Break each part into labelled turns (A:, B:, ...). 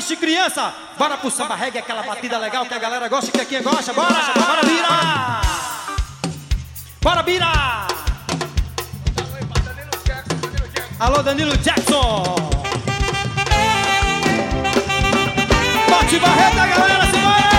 A: Macho e criança, bora pro samba reggae, aquela batida legal que a galera gosta, que aqui gosta. Bora, bora virar. Bora virar. Alô, Danilo Jackson. Bote barreta, galera, simbora.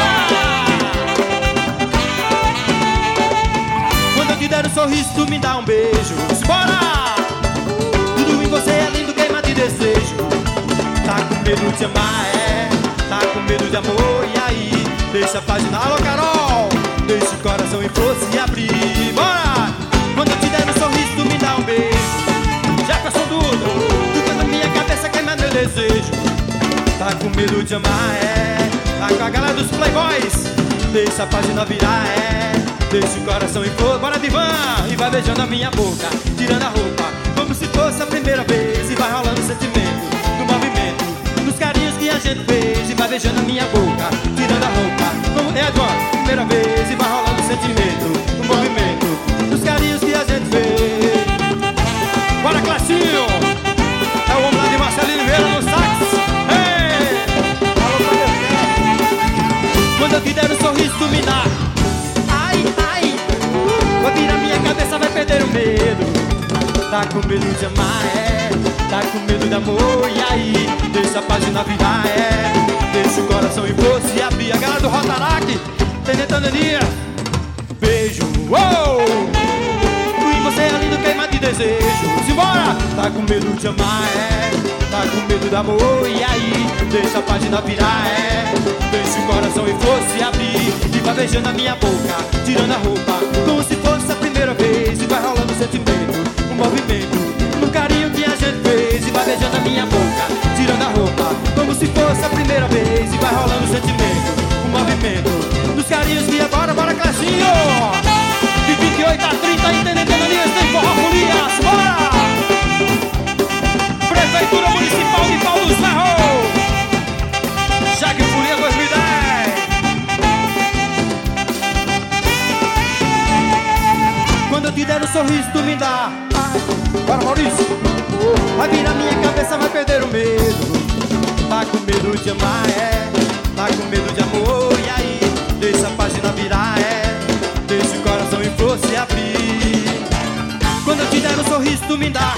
A: Quando eu te der um sorriso, tu me dá um beijo. Simbora. Tudo em você é lindo, queima de desejo. Tá com medo de amar, é. Tá com medo de amor, e aí? Deixa a página, alô Carol. Deixa o coração em flor se abrir. Bora! Quando eu te der um sorriso, tu me dá um beijo. Jefferson Duda, tu tá na minha cabeça, queima meu desejo. Tá com medo de amar, é. Tá com a galera dos playboys. Deixa a página virar, é. Deixa o coração em flor, bora Divan. E vai beijando a minha boca, tirando a roupa, como se fosse a primeira vez. E vai rolando o sentimento, no movimento, nos carinhos que a gente fez. E vai beijando a minha boca, tirando a roupa, como é Eduardo, primeira vez. E vai rolando o sentimento, no movimento, nos carinhos que a gente fez. Bora Classinho, é o homem lá de Marcelino Vieira no sax. Hey! Quando eu te der um sorriso, tu me dá. Ai, ai, vai virar minha cabeça, vai perder o medo. Tá com medo de amar, é. Tá com medo de amor, e aí? Deixa a página virar, é. Deixa o coração em flor se abrir. A galera do Rotaract, Tenetando Ania. Beijo, uou! Tu e você é lindo, queima de desejo. Simbora! Tá com medo de amar, é. Tá com medo de amor, e aí? Deixa a página virar, é. Deixa o coração em flor se abrir. E vai beijando a minha boca, tirando a roupa, como se fosse a primeira vez. E vai rolando o sentimento, o movimento, no carinho que a gente fez. E vai beijando a minha boca, tirando a roupa, como se fosse a primeira vez. E vai rolando o sentimento, o movimento, nos carinhos que agora, bora Classinho. De 28 a 30, entendendo Elias, tem forró folias, bora! Prefeitura Municipal de Paulo dos Ferros, Jaque Folia 2010. Quando eu te der um sorriso, tu me dá. Bora Maurício. Vai virar minha cabeça, vai perder o medo. Tá com medo de amar, é. Tá com medo de amor, e aí? Deixa a página virar, é. Deixa o coração em flor se abrir. Quando eu te der um sorriso, tu me dá.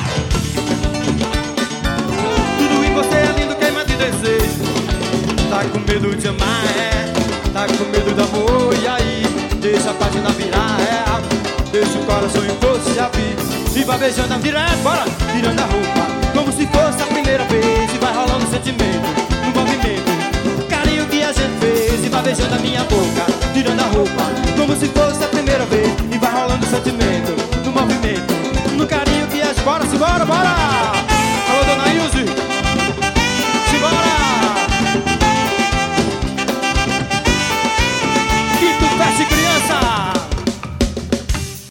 A: Tudo em você é lindo, queima de desejo. Tá com medo de amar, é. Tá com medo de amor, e aí? Deixa a página virar, é. Deixa o coração em flor se abrir. E vai beijando direto, bora, tirando a roupa, como se fosse a primeira vez. E vai rolando o sentimento, no movimento, o carinho que a gente fez. E vai beijando a minha boca, tirando a roupa, como se fosse a primeira vez. E vai rolando o sentimento, no movimento, no carinho que a gente... Bora, simbora, bora!